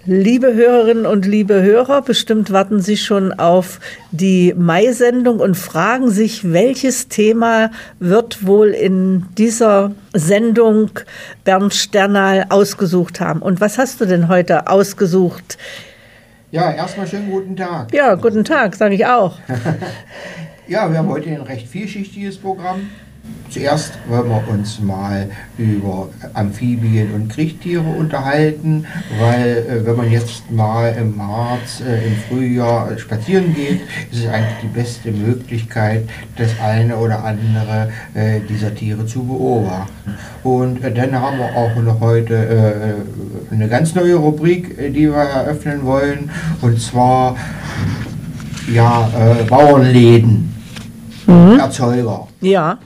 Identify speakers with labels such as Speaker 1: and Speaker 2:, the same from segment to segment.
Speaker 1: Liebe Hörerinnen und liebe Hörer, bestimmt warten Sie schon auf die Mai-Sendung und fragen sich, welches Thema wird wohl in dieser Sendung Bernd Sternal ausgesucht haben. Und was hast du denn heute ausgesucht?
Speaker 2: Ja, erstmal schönen guten Tag.
Speaker 1: Ja, guten Tag, sage ich auch.
Speaker 2: Ja, wir haben heute ein recht vielschichtiges Programm. Zuerst wollen wir uns mal über Amphibien und Kriechtiere unterhalten, weil wenn man jetzt mal im Harz, im Frühjahr spazieren geht, ist es eigentlich die beste Möglichkeit, das eine oder andere dieser Tiere zu beobachten. Und dann haben wir auch noch heute eine ganz neue Rubrik, die wir eröffnen wollen, und zwar ja, Bauernläden, Erzeuger.
Speaker 1: Ja.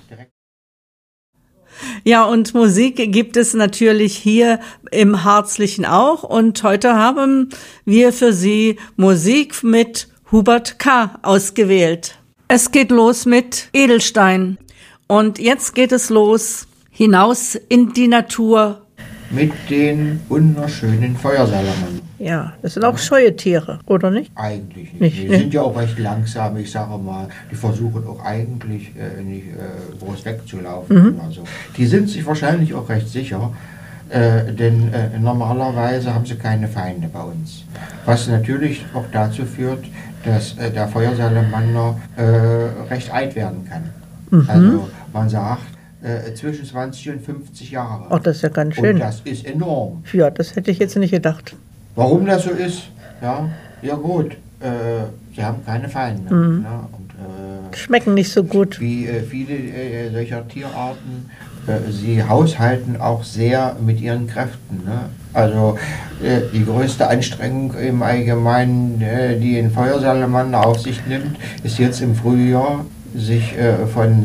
Speaker 1: Ja, und Musik gibt es natürlich hier im Harzlichen auch. Und heute haben wir für Sie Musik mit Hubert K. ausgewählt. Es geht los mit Edelstein. Und jetzt geht es los, hinaus in die Natur.
Speaker 2: Mit den wunderschönen Feuersalamandern.
Speaker 1: Ja, das sind auch scheue Tiere, oder nicht?
Speaker 2: Eigentlich nicht. Die sind ja auch recht langsam, ich sage mal. Die versuchen auch eigentlich nicht groß wegzulaufen oder so. Die sind sich wahrscheinlich auch recht sicher, denn normalerweise haben sie keine Feinde bei uns. Was natürlich auch dazu führt, dass der Feuersalamander recht alt werden kann. Also man sagt, zwischen 20 und 50 Jahre.
Speaker 1: Ach, das ist ja ganz schön.
Speaker 2: Und das ist enorm.
Speaker 1: Ja, das hätte ich jetzt nicht gedacht.
Speaker 2: Warum das so ist? Ja gut, sie haben keine Feinde. Ne? Und,
Speaker 1: schmecken nicht so gut.
Speaker 2: Wie viele solcher Tierarten, sie haushalten auch sehr mit ihren Kräften. Ne? Also die größte Anstrengung im Allgemeinen, die ein Feuersalamander auf sich nimmt, ist jetzt im Frühjahr, sich von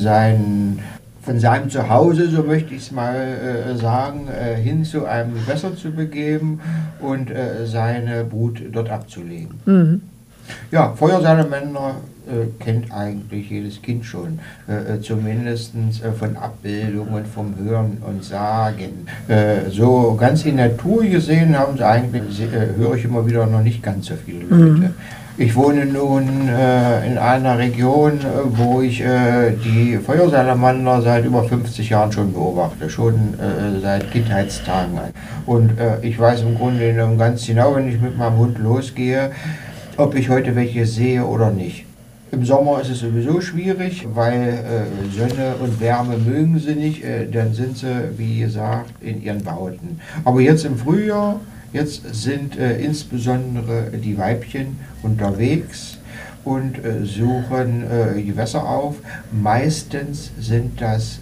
Speaker 2: seinem Zuhause, so möchte ich es mal sagen, hin zu einem Gewässer zu begeben und seine Brut dort abzulegen. Ja, Feuersalamander kennt eigentlich jedes Kind schon, zumindest von Abbildungen, vom Hören und Sagen. So ganz in Natur gesehen haben sie eigentlich, höre ich immer wieder, noch nicht ganz so viele Leute. Ich wohne nun in einer Region, wo ich die Feuersalamander seit über 50 Jahren schon beobachte, schon seit Kindheitstagen. Und ich weiß im Grunde genommen ganz genau, wenn ich mit meinem Hund losgehe, ob ich heute welche sehe oder nicht. Im Sommer ist es sowieso schwierig, weil Sonne und Wärme mögen sie nicht, dann sind sie, wie gesagt, in ihren Bauten. Aber jetzt im Frühjahr, jetzt sind insbesondere die Weibchen unterwegs und suchen Gewässer auf. Meistens sind das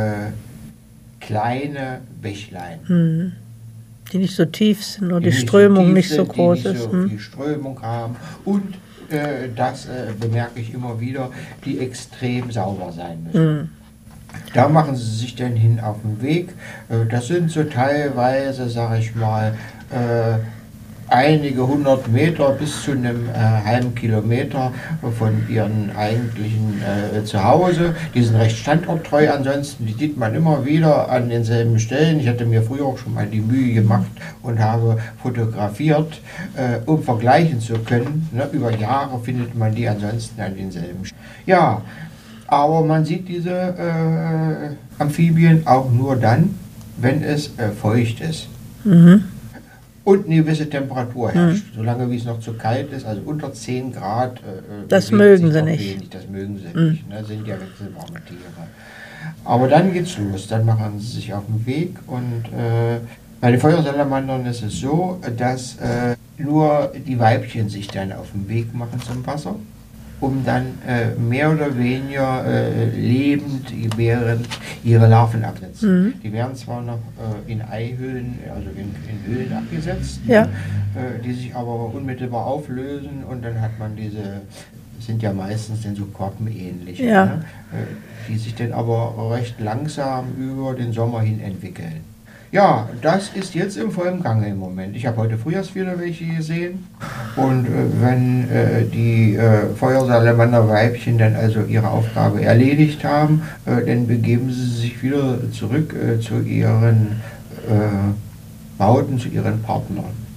Speaker 2: kleine Bächlein.
Speaker 1: Die nicht so tief sind oder die Strömung nicht so groß ist.
Speaker 2: Die nicht so viel Strömung haben und das bemerke ich immer wieder, die extrem sauber sein müssen. Da machen sie sich dann hin auf den Weg. Das sind so teilweise, sage ich mal, einige 100 Meter bis zu einem halben Kilometer von ihren eigentlichen Zuhause. Die sind recht standorttreu ansonsten, die sieht man immer wieder an denselben Stellen. Ich hatte mir früher auch schon mal die Mühe gemacht und habe fotografiert, um vergleichen zu können. Ne? Über Jahre findet man die ansonsten an denselben Stellen. Ja, aber man sieht diese Amphibien auch nur dann, wenn es feucht ist. Und eine gewisse Temperatur herrscht. Solange wie es noch zu kalt ist, also unter 10 Grad,
Speaker 1: das mögen sie nicht.
Speaker 2: Wenig, das mögen sie nicht. Ne? Sind ja wechselwarme Tiere. Aber dann geht's los. Dann machen sie sich auf den Weg. Und bei den Feuersalamandern ist es so, dass nur die Weibchen sich dann auf den Weg machen zum Wasser, um dann mehr oder weniger lebend während ihre Larven absetzen. Die werden zwar noch in Eihüllen, also in Hüllen abgesetzt, die sich aber unmittelbar auflösen und dann hat man diese, sind ja meistens dann so korkenähnlich, ne? Die sich dann aber recht langsam über den Sommer hin entwickeln. Ja, das ist jetzt im vollen Gange im Moment. Ich habe heute frühs wieder welche gesehen und wenn die Feuersalamander-Weibchen dann also ihre Aufgabe erledigt haben, dann begeben sie sich wieder zurück zu ihren Bauten, zu ihren Partnern.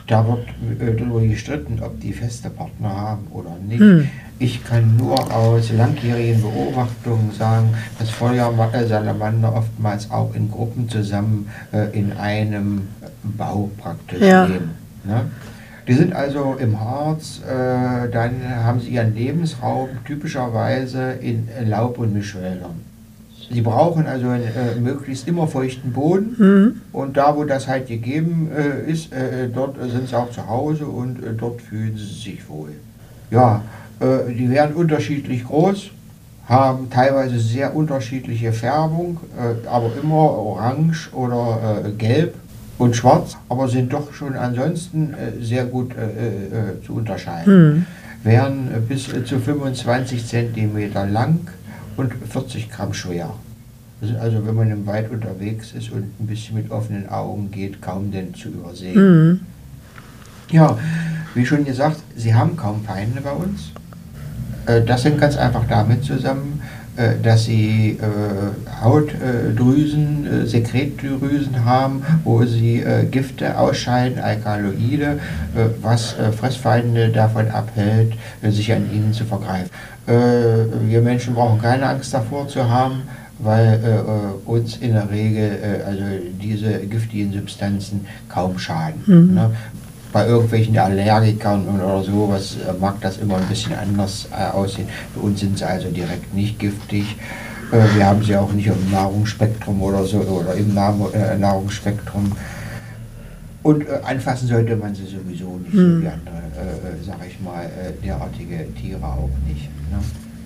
Speaker 2: Da wird darüber gestritten, ob die feste Partner haben oder nicht. Ich kann nur aus langjährigen Beobachtungen sagen, dass Feuersalamander oftmals auch in Gruppen zusammen in einem Bau praktisch leben. Ne? Die sind also im Harz, dann haben sie ihren Lebensraum typischerweise in Laub- und Mischwäldern. Sie brauchen also einen möglichst immer feuchten Boden und da, wo das halt gegeben ist, dort sind sie auch zu Hause und dort fühlen sie sich wohl. Ja, die werden unterschiedlich groß, haben teilweise sehr unterschiedliche Färbung, aber immer orange oder gelb und schwarz, aber sind doch schon ansonsten sehr gut zu unterscheiden. Werden bis zu 25 cm lang und 40 Gramm schwer. Das ist also, wenn man im Wald unterwegs ist und ein bisschen mit offenen Augen geht, kaum denn zu übersehen. Ja, wie schon gesagt, sie haben kaum Feinde bei uns. Das hängt ganz einfach damit zusammen, dass sie Hautdrüsen, Sekretdrüsen haben, wo sie Gifte ausscheiden, Alkaloide, was Fressfeinde davon abhält, sich an ihnen zu vergreifen. Wir Menschen brauchen keine Angst davor zu haben, weil uns in der Regel also diese giftigen Substanzen kaum schaden. Ne? Bei irgendwelchen Allergikern oder sowas mag das immer ein bisschen anders aussehen. Für uns sind sie also direkt nicht giftig. Wir haben sie auch nicht im Nahrungsspektrum oder so oder im Nahrungsspektrum. Und anfassen sollte man sie sowieso nicht, so wie andere, sag ich mal, derartige Tiere auch nicht. Ne?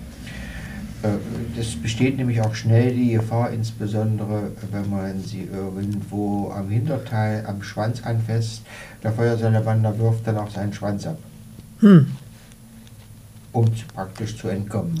Speaker 2: Das besteht nämlich auch schnell die Gefahr, insbesondere wenn man sie irgendwo am Hinterteil, am Schwanz anfasst. Der Feuersalamander wirft dann auch seinen Schwanz ab, um praktisch zu entkommen.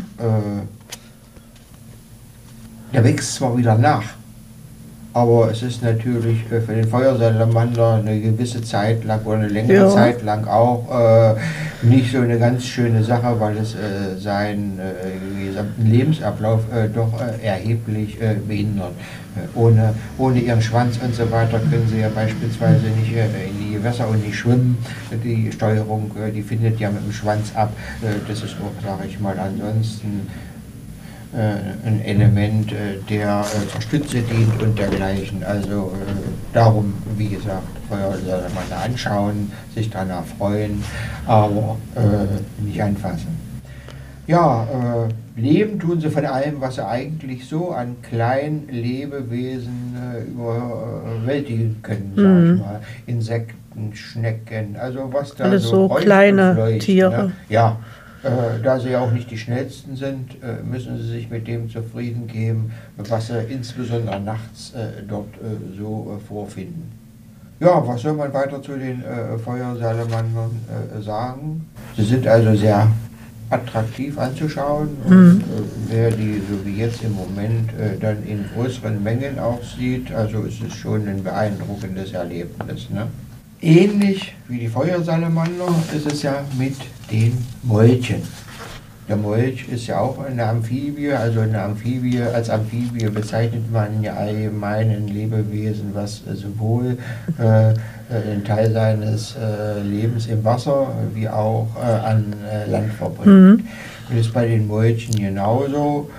Speaker 2: Der wächst zwar wieder nach, aber es ist natürlich für den Feuersalamander eine gewisse Zeit lang oder eine längere Zeit lang auch nicht so eine ganz schöne Sache, weil es seinen gesamten Lebensablauf doch erheblich behindert. Ohne ihren Schwanz und so weiter können sie ja beispielsweise nicht in die Gewässer und nicht schwimmen. Die Steuerung, die findet ja mit dem Schwanz ab. Das ist auch, sage ich mal, ansonsten ein Element, der zur Stütze dient und dergleichen. Also darum, wie gesagt, Feuersalamander anschauen, sich danach freuen, aber nicht anfassen. Ja, leben tun sie von allem, was sie eigentlich so an kleinen Lebewesen überwältigen können, sag ich mal. Insekten, Schnecken, also was da
Speaker 1: alles so kleine leuchtet, Tiere.
Speaker 2: Ne? Ja. Da sie ja auch nicht die schnellsten sind, müssen sie sich mit dem zufrieden geben, was sie insbesondere nachts dort so vorfinden. Ja, was soll man weiter zu den Feuersalamandern sagen? Sie sind also sehr attraktiv anzuschauen und wer die so wie jetzt im Moment dann in größeren Mengen auch sieht, also ist es schon ein beeindruckendes Erlebnis. Ne? Ähnlich wie die Feuersalamander ist es ja mit den Molchen. Der Molch ist ja auch eine Amphibie, also eine Amphibie, als Amphibie bezeichnet man ja allgemein ein Lebewesen, was sowohl einen Teil seines Lebens im Wasser wie auch an Land verbringt. Das ist bei den Molchen genauso.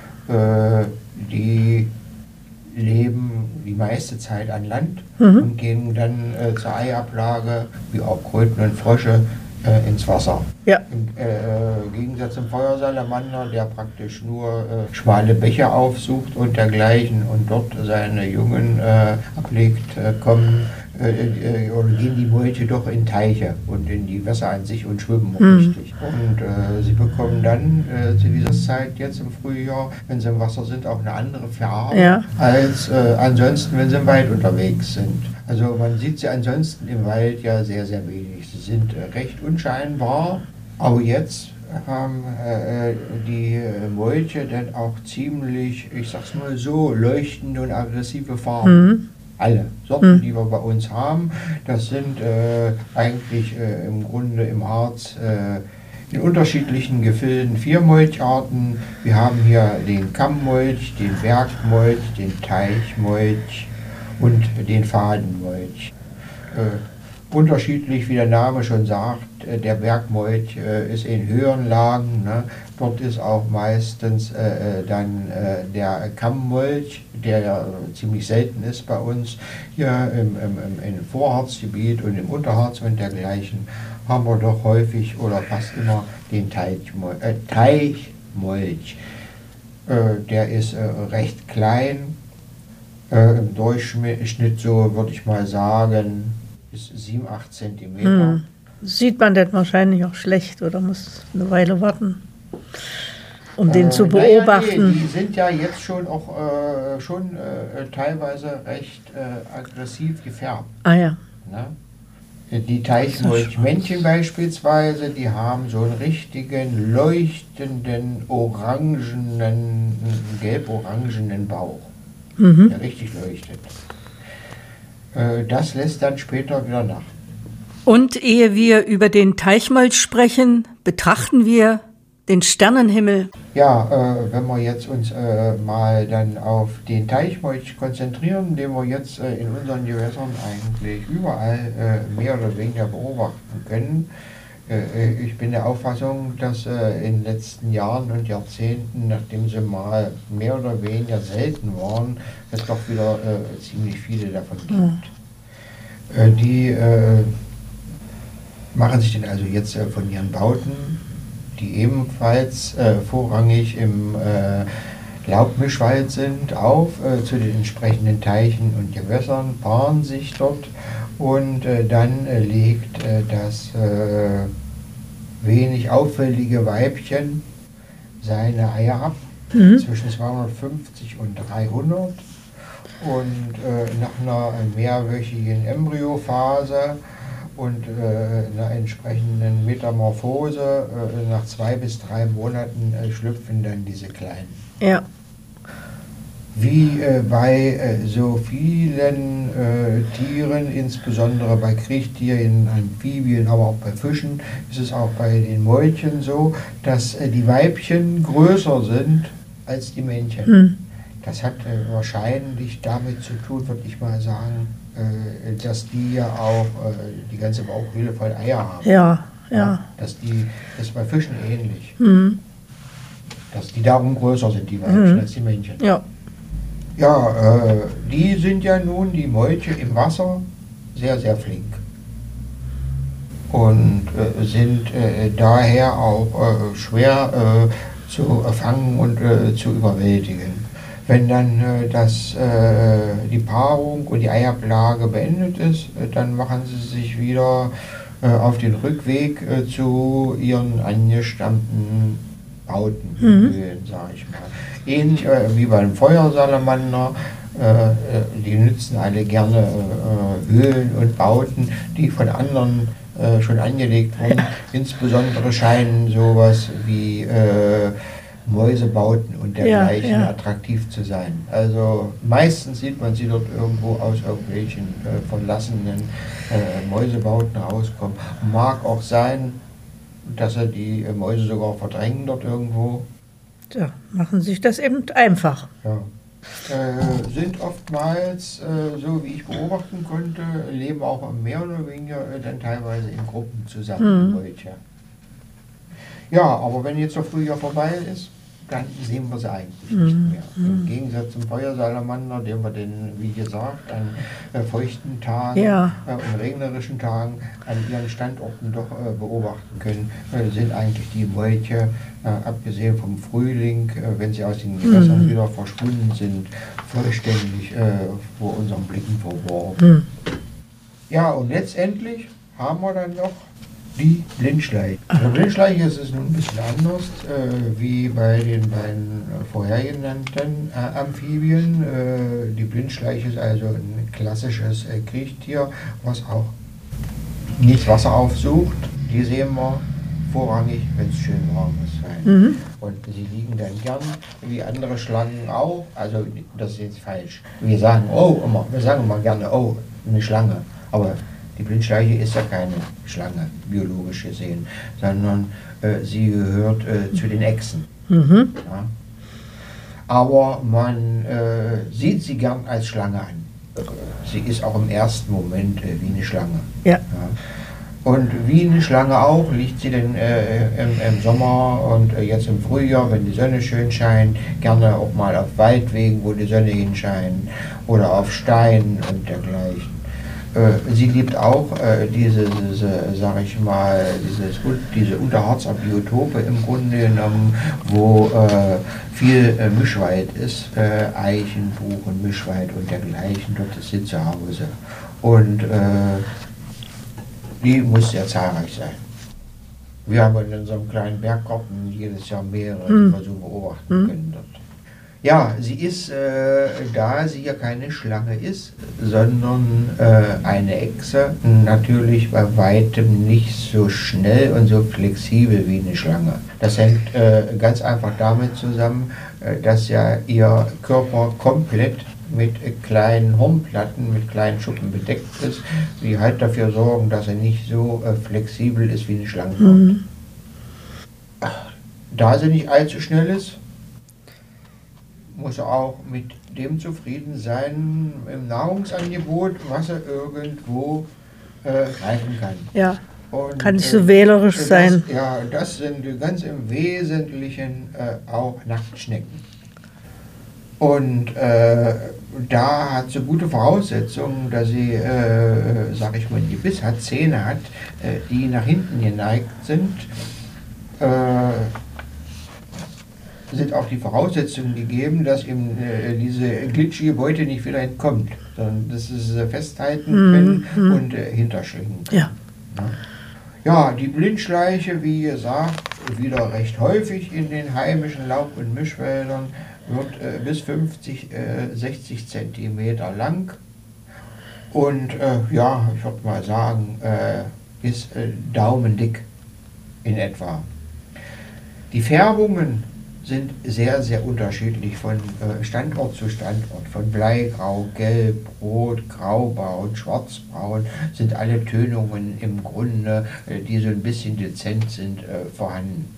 Speaker 2: Die leben die meiste Zeit an Land und gehen dann zur Eiablage, wie auch Kröten und Frösche, ins Wasser.
Speaker 1: Ja.
Speaker 2: Im Gegensatz zum Feuersalamander, der praktisch nur schmale Bäche aufsucht und dergleichen und dort seine Jungen ablegt, kommen oder gehen die Molche doch in Teiche und in die Wässer an sich und schwimmen richtig. Und sie bekommen dann zu dieser Zeit jetzt im Frühjahr, wenn sie im Wasser sind, auch eine andere Farbe als ansonsten, wenn sie im Wald unterwegs sind. Also man sieht sie ansonsten im Wald ja sehr, sehr wenig. Sie sind recht unscheinbar, aber jetzt haben die Molche dann auch ziemlich, ich sag's mal so, leuchtende und aggressive Farben. Alle Sorten, die wir bei uns haben, das sind eigentlich im Grunde im Harz in unterschiedlichen Gefilden 4 Molcharten. Wir haben hier den Kammmolch, den Bergmolch, den Teichmolch und den Fadenmolch. unterschiedlich, wie der Name schon sagt. Der Bergmolch ist in höheren Lagen. Ne? Dort ist auch meistens dann der Kammmolch, der ja ziemlich selten ist bei uns. Hier im Vorharzgebiet und im Unterharz und dergleichen haben wir doch häufig oder fast immer den Teichmolch. Der ist recht klein, im Durchschnitt so, würde ich mal sagen, bis 7, 8 Zentimeter.
Speaker 1: Sieht man das wahrscheinlich auch schlecht oder muss eine Weile warten, um den zu beobachten?
Speaker 2: Nee, die sind ja jetzt schon auch teilweise recht aggressiv gefärbt.
Speaker 1: Ah ja.
Speaker 2: Ne? Die Teichmolchmännchen beispielsweise, die haben so einen richtigen leuchtenden, gelb-orangenen Bauch, der richtig leuchtet. Das lässt dann später wieder nach.
Speaker 1: Und ehe wir über den Teichmolch sprechen, betrachten wir den Sternenhimmel.
Speaker 2: Ja, wenn wir jetzt uns mal dann auf den Teichmolch konzentrieren, den wir jetzt in unseren Gewässern eigentlich überall mehr oder weniger beobachten können. Ich bin der Auffassung, dass in den letzten Jahren und Jahrzehnten, nachdem sie mal mehr oder weniger selten waren, es doch wieder ziemlich viele davon gibt. Die machen sich dann also jetzt von ihren Bauten, die ebenfalls vorrangig im Laubmischwald sind, auf zu den entsprechenden Teichen und Gewässern, paaren sich dort und dann legt das wenig auffällige Weibchen seine Eier ab, zwischen 250 und 300 und nach einer mehrwöchigen Embryophase und einer entsprechenden Metamorphose nach 2 bis 3 Monaten schlüpfen dann diese Kleinen.
Speaker 1: Ja.
Speaker 2: Wie bei so vielen Tieren, insbesondere bei Kriechtieren, Amphibien, aber auch bei Fischen, ist es auch bei den Molchen so, dass die Weibchen größer sind als die Männchen. Das hat wahrscheinlich damit zu tun, würde ich mal sagen, dass die ja auch die ganze Bauchhöhle voll Eier haben.
Speaker 1: Ja.
Speaker 2: Das ist bei Fischen ähnlich. Dass die darum größer sind, die Weibchen, als die Männchen.
Speaker 1: Ja.
Speaker 2: Ja, die sind ja nun, die Molche im Wasser, sehr, sehr flink. Und sind daher auch schwer zu fangen und zu überwältigen. Wenn dann die Paarung und die Eiablage beendet ist, dann machen sie sich wieder auf den Rückweg zu ihren angestammten Bauten, Höhlen, sage ich mal. Ähnlich wie beim Feuersalamander, die nützen alle gerne Höhlen und Bauten, die von anderen schon angelegt wurden. Insbesondere scheinen sowas wie Mäusebauten und dergleichen attraktiv zu sein. Also meistens sieht man sie dort irgendwo aus irgendwelchen verlassenen Mäusebauten rauskommen. Mag auch sein, dass sie die Mäuse sogar verdrängen dort irgendwo.
Speaker 1: Ja, machen sich das eben einfach.
Speaker 2: Ja. Sind oftmals, so wie ich beobachten konnte, leben auch mehr oder weniger dann teilweise in Gruppen zusammen. Molche. Ja, aber wenn jetzt der Frühjahr vorbei ist, dann sehen wir sie eigentlich nicht mehr. Im Gegensatz zum Feuersalamander, den wir wie gesagt, an feuchten Tagen und regnerischen Tagen an ihren Standorten doch beobachten können, sind eigentlich die Molche, abgesehen vom Frühling, wenn sie aus den Gewässern wieder verschwunden sind, vollständig vor unseren Blicken verborgen. Ja, und letztendlich haben wir dann noch die Blindschleiche. Bei der Blindschleiche ist es nun ein bisschen anders wie bei den beiden vorher genannten Amphibien. Die Blindschleiche ist also ein klassisches Kriechtier, was auch nicht Wasser aufsucht. Die sehen wir vorrangig, wenn es schön warm ist. Und sie liegen dann gern, wie andere Schlangen auch. Also das ist jetzt falsch. Wir sagen immer gerne, oh, eine Schlange. Aber die Blindschleiche ist ja keine Schlange, biologisch gesehen, sondern sie gehört zu den Echsen. Ja. Aber man sieht sie gern als Schlange an. sie ist auch im ersten Moment wie eine Schlange.
Speaker 1: Ja.
Speaker 2: Ja. Und wie eine Schlange auch liegt sie dann im Sommer und jetzt im Frühjahr, wenn die Sonne schön scheint, gerne auch mal auf Waldwegen, wo die Sonne hinscheint, oder auf Steinen und dergleichen. Sie liebt auch sag ich mal, diese Unterharzer Biotope im Grunde genommen, wo viel Mischwald ist, Eichen, Buchen, Mischwald und dergleichen. Dort ist sie zu Hause. Und die muss sehr zahlreich sein. Wir haben in unserem kleinen Berggarten jedes Jahr mehrere, die wir so beobachten können dort. Ja, sie ist, da sie ja keine Schlange ist, sondern eine Echse, natürlich bei weitem nicht so schnell und so flexibel wie eine Schlange. Das hängt ganz einfach damit zusammen, dass ja ihr Körper komplett mit kleinen Hornplatten, mit kleinen Schuppen bedeckt ist, die halt dafür sorgen, dass er nicht so flexibel ist wie eine Schlange. Da sie nicht allzu schnell ist, muss er auch mit dem zufrieden sein im Nahrungsangebot, was er irgendwo greifen kann.
Speaker 1: Ja,
Speaker 2: Und,
Speaker 1: kann nicht so wählerisch sein.
Speaker 2: Ja, das sind ganz im Wesentlichen auch Nacktschnecken. Und da hat sie gute Voraussetzungen, dass sie, sag ich mal, ein Gebiss hat, Zähne hat, die nach hinten geneigt sind. Sind auch die Voraussetzungen gegeben, dass eben diese glitschige Beute nicht wieder entkommt, sondern dass sie sie festhalten können und hinterschlingen können.
Speaker 1: Ja.
Speaker 2: Ja, die Blindschleiche, wie gesagt, wieder recht häufig in den heimischen Laub- und Mischwäldern, wird bis 50, 60 Zentimeter lang und ja, ich würde mal sagen, ist daumendick in etwa. Die Färbungen sind sehr, sehr unterschiedlich von Standort zu Standort. Von Bleigrau, Gelb, Rot, Graubraun, Schwarzbraun sind alle Tönungen im Grunde, die so ein bisschen dezent sind, vorhanden.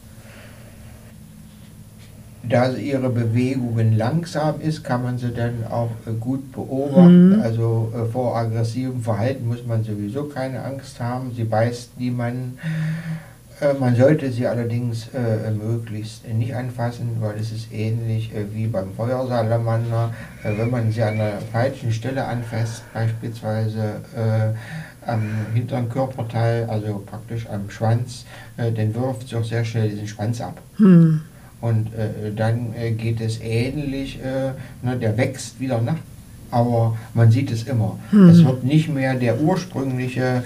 Speaker 2: Da ihre Bewegungen langsam ist, kann man sie dann auch gut beobachten. Also vor aggressivem Verhalten muss man sowieso keine Angst haben. Sie beißt niemanden. Man sollte sie allerdings möglichst nicht anfassen, weil es ist ähnlich wie beim Feuersalamander. Wenn man sie an der falschen Stelle anfasst, beispielsweise am hinteren Körperteil, also praktisch am Schwanz, dann wirft sie auch sehr schnell diesen Schwanz ab. Und dann geht es ähnlich, der wächst wieder nach, aber man sieht es immer. Es wird nicht mehr der ursprüngliche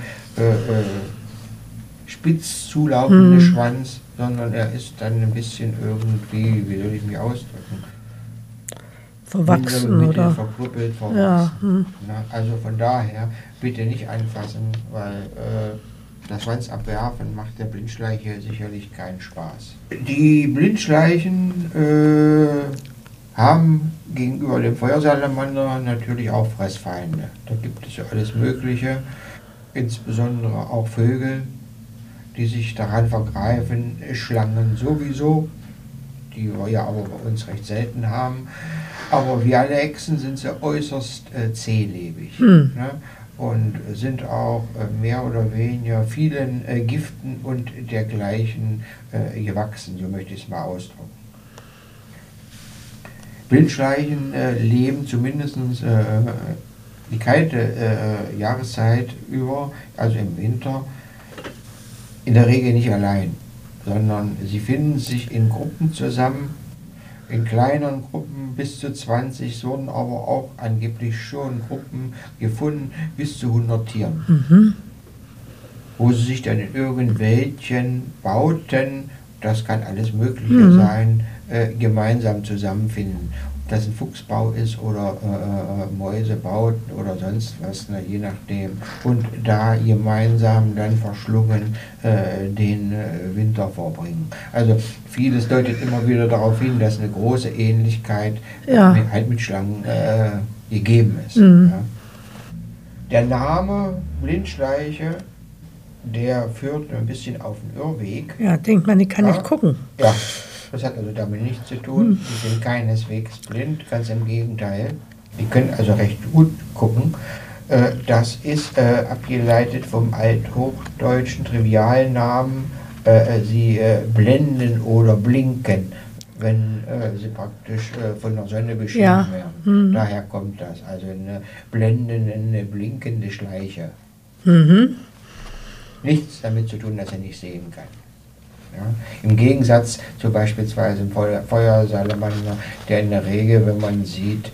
Speaker 2: spitz zulaufende Schwanz, sondern er ist dann ein bisschen irgendwie, wie soll ich mich ausdrücken?
Speaker 1: Verwachsen oder?
Speaker 2: Verkrüppelt, verwachsen.
Speaker 1: Ja.
Speaker 2: Na, also von daher bitte nicht anfassen, weil das Schwanzabwerfen macht der Blindschleiche sicherlich keinen Spaß. Die Blindschleichen haben gegenüber dem Feuersalamander natürlich auch Fressfeinde. Da gibt es ja alles Mögliche, insbesondere auch Vögel, die sich daran vergreifen, Schlangen sowieso, die wir ja aber bei uns recht selten haben. Aber wie alle Echsen sind sie äußerst zählebig. Ne? Und sind auch mehr oder weniger vielen Giften und dergleichen gewachsen, so möchte ich es mal ausdrücken. Blindschleichen leben zumindest die kalte Jahreszeit über, also im Winter, in der Regel nicht allein, sondern sie finden sich in Gruppen zusammen, in kleineren Gruppen bis zu 20, so wurden aber auch angeblich schon Gruppen gefunden bis zu 100 Tieren, wo sie sich dann in irgendwelchen Bauten, das kann alles Mögliche sein, gemeinsam zusammenfinden. Ob das ein Fuchsbau ist oder Mäusebauten oder sonst was, je nachdem. Und da gemeinsam dann verschlungen den Winter verbringen. Also vieles deutet immer wieder darauf hin, dass eine große Ähnlichkeit halt mit Schlangen gegeben ist. Ja. Der Name Blindschleiche, der führt ein bisschen auf den Irrweg.
Speaker 1: Ja, denkt man, ich kann nicht gucken.
Speaker 2: Ja, das hat also damit nichts zu tun. Die sind keineswegs blind, ganz im Gegenteil. Die können also recht gut gucken. Das ist abgeleitet vom althochdeutschen Trivialnamen, sie blenden oder blinken, wenn sie praktisch von der Sonne beschienen werden. Daher kommt das. Also eine blendende, eine blinkende Schleiche. Nichts damit zu tun, dass er nicht sehen kann. Ja? Im Gegensatz zu beispielsweise dem Feuersalamander, der in der Regel, wenn man sieht,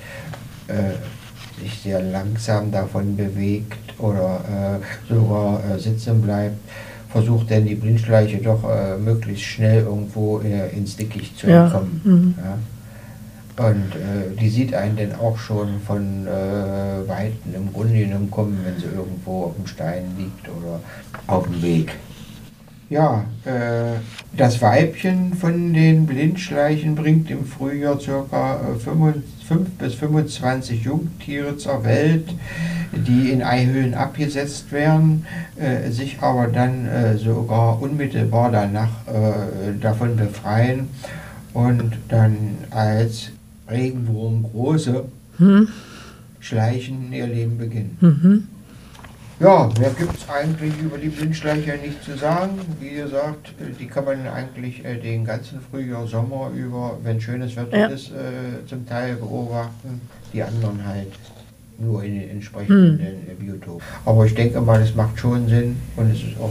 Speaker 2: sich sehr langsam davon bewegt oder sogar sitzen bleibt, versucht dann die Blindschleiche doch möglichst schnell irgendwo ins Dickicht zu entkommen. Ja? Und die sieht einen dann auch schon von Weitem im Grunde genommen kommen, wenn sie irgendwo auf dem Stein liegt oder auf dem Weg. Ja, das Weibchen von den Blindschleichen bringt im Frühjahr ca. 5 bis 25 Jungtiere zur Welt, die in Eihüllen abgesetzt werden, sich aber dann sogar unmittelbar danach davon befreien und dann als Regenwurmgroße Schleichen ihr Leben beginnen. Ja, mehr gibt es eigentlich über die Blindschleiche nicht zu sagen. Wie gesagt, die kann man eigentlich den ganzen Frühjahr, Sommer über, wenn schönes Wetter ist, zum Teil beobachten. Die anderen halt nur in den entsprechenden Biotopen. Aber ich denke mal, es macht schon Sinn und es ist auch,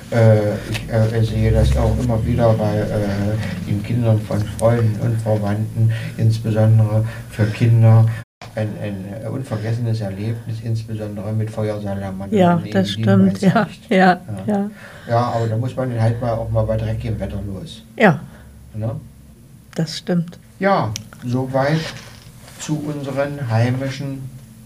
Speaker 2: ich sehe das auch immer wieder bei den Kindern von Freunden und Verwandten, insbesondere für Kinder. Ein unvergessenes Erlebnis, insbesondere mit Feuersalamandern.
Speaker 1: Ja, das stimmt, ja,
Speaker 2: aber da muss man dann halt auch mal bei dreckigem Wetter los.
Speaker 1: Ja,
Speaker 2: ne?
Speaker 1: Das stimmt.
Speaker 2: Ja, soweit zu unseren heimischen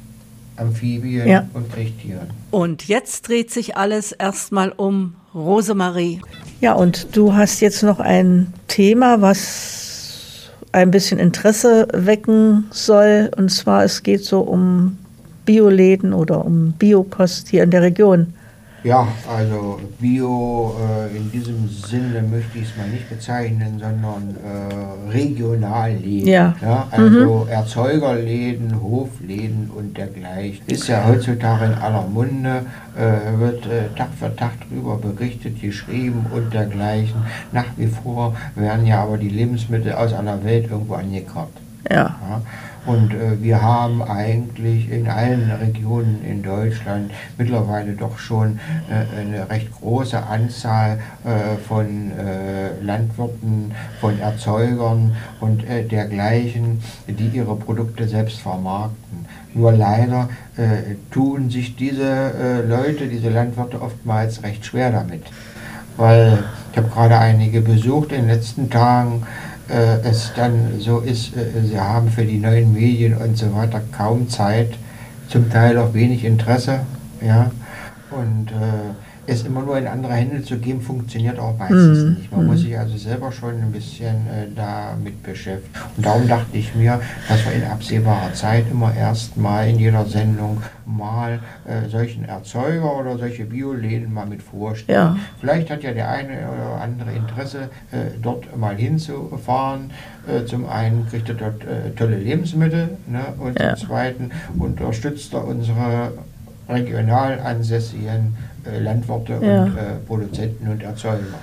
Speaker 2: Amphibien und Kriechtieren.
Speaker 1: Und jetzt dreht sich alles erstmal um Rosemarie. Ja, und du hast jetzt noch ein Thema, was ein bisschen Interesse wecken soll. Und zwar, es geht so um Bioläden oder um Biokost hier in der Region.
Speaker 2: Ja, also Bio in diesem Sinne möchte ich es mal nicht bezeichnen, sondern Regionalläden. Ja. Also Erzeugerläden, Hofläden und dergleichen. Ist ja heutzutage in aller Munde, wird Tag für Tag darüber berichtet, geschrieben und dergleichen. Nach wie vor werden ja aber die Lebensmittel aus aller Welt irgendwo angekarrt. Ja. Und wir haben eigentlich in allen Regionen in Deutschland mittlerweile doch schon eine recht große Anzahl von Landwirten, von Erzeugern und dergleichen, die ihre Produkte selbst vermarkten. Nur leider tun sich diese Leute, diese Landwirte oftmals recht schwer damit. Weil ich habe gerade einige besucht in den letzten Tagen, es dann so ist, sie haben für die neuen Medien und so weiter kaum Zeit, zum Teil auch wenig Interesse, ja, und es immer nur in andere Hände zu geben, funktioniert auch meistens nicht. Man muss sich also selber schon ein bisschen damit beschäftigen. Und darum dachte ich mir, dass wir in absehbarer Zeit immer erstmal in jeder Sendung mal solchen Erzeuger oder solche Bioläden mal mit vorstellen. Ja. Vielleicht hat ja der eine oder andere Interesse, dort mal hinzufahren. Zum einen kriegt er dort tolle Lebensmittel, ne? Und zum zweiten unterstützt er unsere regional ansässigen Landwirte und Produzenten und Erzeuger.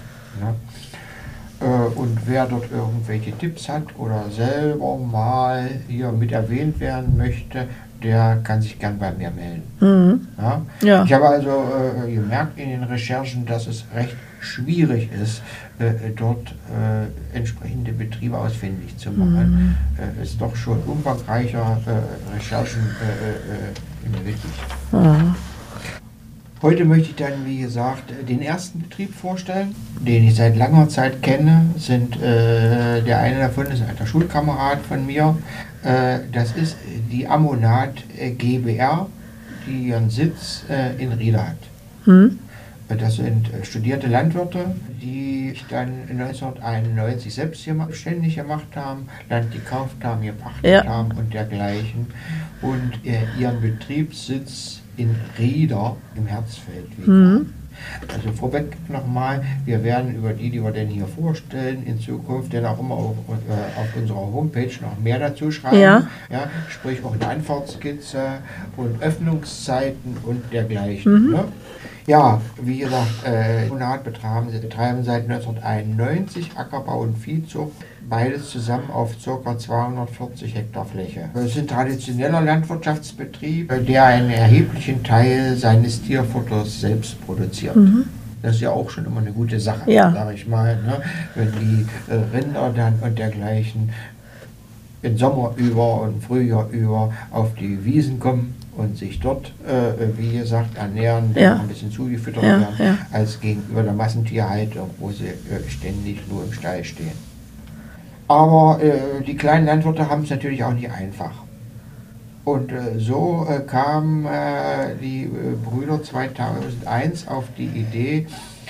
Speaker 2: Ne? Und wer dort irgendwelche Tipps hat oder selber mal hier mit erwähnt werden möchte, der kann sich gern bei mir melden. Ja? Ich habe also gemerkt in den Recherchen, dass es recht schwierig ist, dort entsprechende Betriebe ausfindig zu machen. Ist doch schon umfangreicher Recherchen nötig. Heute möchte ich dann, wie gesagt, den ersten Betrieb vorstellen, den ich seit langer Zeit kenne. Der eine davon ist ein alter Schulkamerad von mir. Das ist die Ammonat GbR, die ihren Sitz in Rieda hat. Das sind studierte Landwirte, die sich dann 1991 selbstständig gemacht haben, Land gekauft haben, gepachtet haben und dergleichen. Und ihren Betriebssitz in Rieda im Herzfeld. Also vorweg nochmal, wir werden über die wir denn hier vorstellen, in Zukunft dann auch immer auf unserer Homepage noch mehr dazu schreiben.
Speaker 1: Ja.
Speaker 2: Ja, sprich auch eine Anfahrtskizze und Öffnungszeiten und dergleichen. Ne? Ja, wie gesagt, Monat betreiben seit 1991 Ackerbau und Viehzucht, beides zusammen auf ca. 240 Hektar Fläche. Es ist ein traditioneller Landwirtschaftsbetrieb, der einen erheblichen Teil seines Tierfutters selbst produziert. Das ist ja auch schon immer eine gute Sache,
Speaker 1: Ja.
Speaker 2: sage ich mal, ne? Wenn die Rinder dann und dergleichen im Sommer über und Frühjahr über auf die Wiesen kommen und sich dort, wie gesagt, ernähren,
Speaker 1: Ja.
Speaker 2: ein bisschen zugefüttert
Speaker 1: Ja,
Speaker 2: werden,
Speaker 1: ja.
Speaker 2: als gegenüber der Massentierhaltung, wo sie ständig nur im Stall stehen. Aber die kleinen Landwirte haben es natürlich auch nicht einfach. Und so kamen die Brüder 2001 auf die Idee,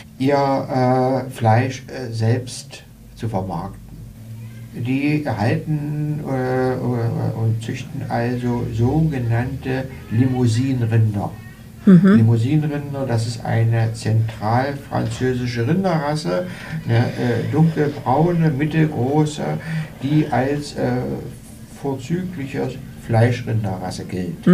Speaker 2: ihr Fleisch selbst zu vermarkten. Die erhalten und züchten also sogenannte Limousinenrinder. Limousinenrinder, das ist eine zentralfranzösische Rinderrasse, eine dunkelbraune, mittelgroße, die als vorzügliche Fleischrinderrasse gilt.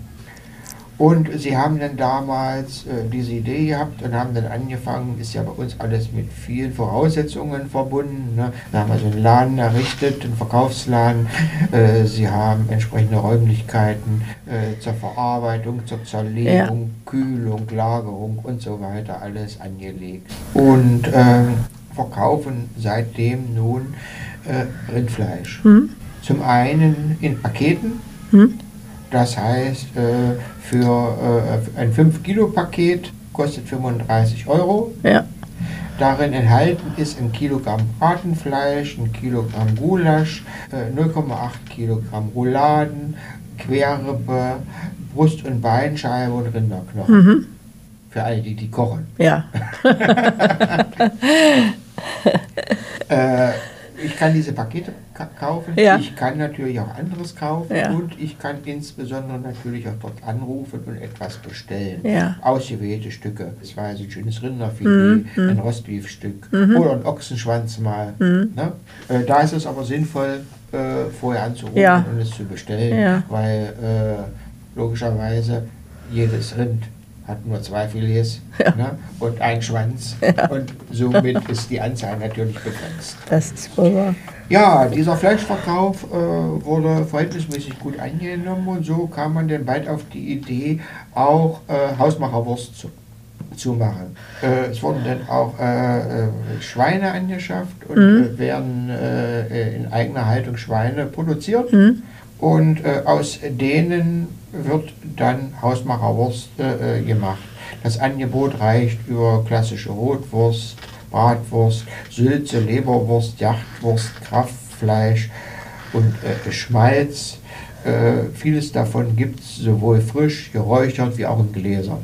Speaker 2: Und sie haben dann damals diese Idee gehabt und haben dann angefangen, ist ja bei uns alles mit vielen Voraussetzungen verbunden. Ne? Wir haben also einen Laden errichtet, einen Verkaufsladen. Sie haben entsprechende Räumlichkeiten zur Verarbeitung, zur Zerlegung, Kühlung, Lagerung und so weiter, alles angelegt. Und verkaufen seitdem nun Rindfleisch. Zum einen in Paketen. Das heißt, für ein 5-Kilo-Paket kostet 35 €.
Speaker 1: Ja.
Speaker 2: Darin enthalten ist ein Kilogramm Bratenfleisch, ein Kilogramm Gulasch, 0,8 Kilogramm Rouladen, Querrippe, Brust- und Beinscheibe und Rinderknochen. Für alle, die kochen.
Speaker 1: Ja.
Speaker 2: Ich kann diese Pakete kaufen,
Speaker 1: Ja.
Speaker 2: ich kann natürlich auch anderes kaufen
Speaker 1: Ja.
Speaker 2: und ich kann insbesondere natürlich auch dort anrufen und etwas bestellen.
Speaker 1: Ja.
Speaker 2: Ausgewählte Stücke, das war ein schönes Rinderfilet, ein Rostbeefstück oder ein Ochsenschwanz mal. Ne? Da ist es aber sinnvoll, vorher anzurufen
Speaker 1: Ja.
Speaker 2: und es zu bestellen,
Speaker 1: Ja.
Speaker 2: weil logischerweise jedes Rind hat nur 2 Filets, ne? Und einen Schwanz und somit ist die Anzahl natürlich begrenzt.
Speaker 1: Das ist wohl wahr.
Speaker 2: Ja, dieser Fleischverkauf wurde verhältnismäßig gut angenommen und so kam man dann bald auf die Idee, auch Hausmacherwurst zu machen. Es wurden dann auch Schweine angeschafft und werden in eigener Haltung Schweine produziert. Und aus denen wird dann Hausmacherwurst gemacht. Das Angebot reicht über klassische Rotwurst, Bratwurst, Sülze, Leberwurst, Jachtwurst, Kraftfleisch und Schmalz. Vieles davon gibt es sowohl frisch, geräuchert wie auch in Gläsern.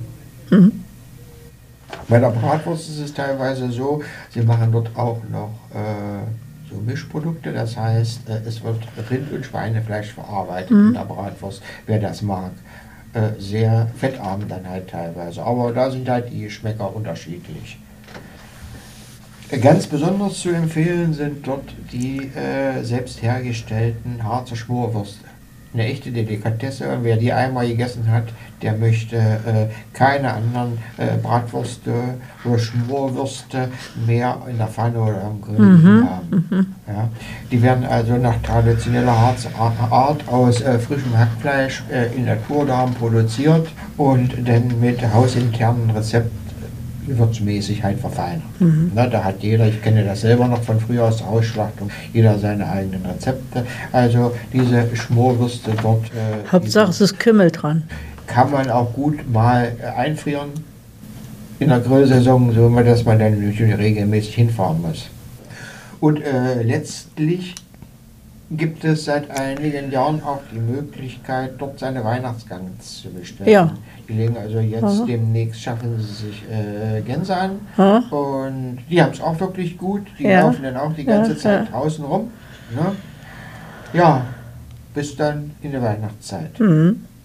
Speaker 2: Bei der Bratwurst ist es teilweise so, sie machen dort auch noch so Mischprodukte, das heißt, es wird Rind- und Schweinefleisch verarbeitet in der Bratwurst, wer das mag. Sehr fettarm dann halt teilweise, aber da sind halt die Geschmäcker unterschiedlich. Ganz besonders zu empfehlen sind dort die selbst hergestellten Harzer Schmorwürste. Eine echte Delikatesse, und wer die einmal gegessen hat, der möchte keine anderen Bratwürste oder Schmorwürste mehr in der Pfanne oder am Grill haben. Ja. Die werden also nach traditioneller Harzer Art aus frischem Hackfleisch in Naturdarm produziert und dann mit hausinternen Rezepten gewürzmäßig halt verfeinert. Na, da hat jeder, ich kenne das selber noch von früher aus der Hausschlachtung, jeder seine eigenen Rezepte. Also diese Schmorwürste dort.
Speaker 1: Hauptsache es ist Kümmel dran.
Speaker 2: Kann man auch gut mal einfrieren in der Grillsaison, so dass man dann natürlich regelmäßig hinfahren muss. Und letztlich gibt es seit einigen Jahren auch die Möglichkeit, dort seine Weihnachtsgans zu bestellen.
Speaker 1: Ja.
Speaker 2: Die legen also jetzt demnächst, schaffen sie sich Gänse an. Und die haben es auch wirklich gut. Die laufen dann auch die ganze Zeit draußen rum. Ne? Ja, bis dann in der Weihnachtszeit.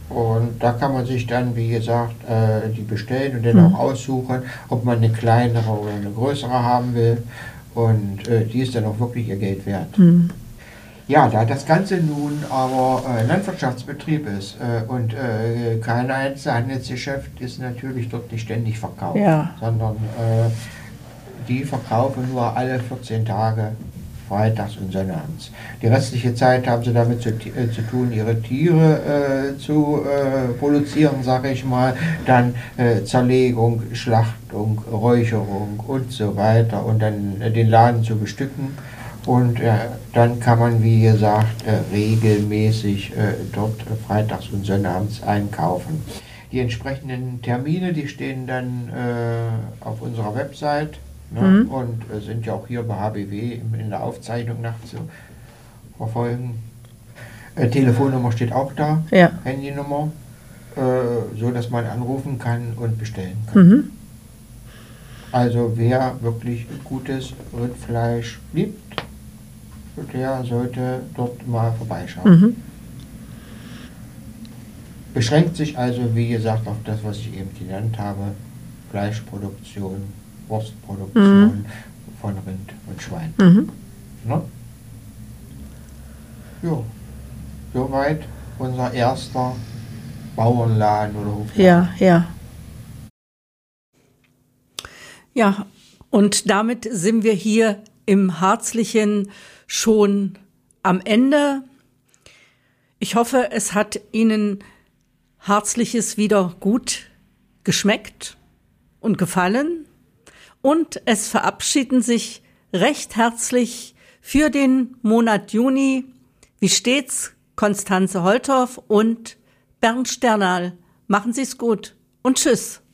Speaker 2: Und da kann man sich dann, wie gesagt, die bestellen und dann auch aussuchen, ob man eine kleinere oder eine größere haben will. Und die ist dann auch wirklich ihr Geld wert. Ja, da das Ganze nun aber Landwirtschaftsbetrieb ist und kein Einzelhandelsgeschäft, ist natürlich dort nicht ständig verkauft, sondern die verkaufen nur alle 14 Tage, freitags und sonnabends. Die restliche Zeit haben sie damit zu tun, ihre Tiere zu produzieren, sage ich mal, dann Zerlegung, Schlachtung, Räucherung und so weiter und dann den Laden zu bestücken. Und dann kann man, wie gesagt, regelmäßig dort freitags und sonnabends einkaufen. Die entsprechenden Termine, die stehen dann auf unserer Website, ne? Und sind ja auch hier bei HBW in der Aufzeichnung nachzuverfolgen. Telefonnummer steht auch da, Handynummer, so dass man anrufen kann und bestellen kann. Also wer wirklich gutes Rindfleisch liebt, der sollte dort mal vorbeischauen. Beschränkt sich also, wie gesagt, auf das, was ich eben genannt habe: Fleischproduktion, Wurstproduktion von Rind und Schwein. Ne? Jo, soweit unser erster Bauernladen oder Hofladen.
Speaker 1: Ja, und damit sind wir hier im Harzlichen schon am Ende. Ich hoffe, es hat Ihnen Harzliches wieder gut geschmeckt und gefallen. Und es verabschieden sich recht herzlich für den Monat Juni, wie stets, Konstanze Holtorf und Bernd Sternal. Machen Sie es gut und tschüss.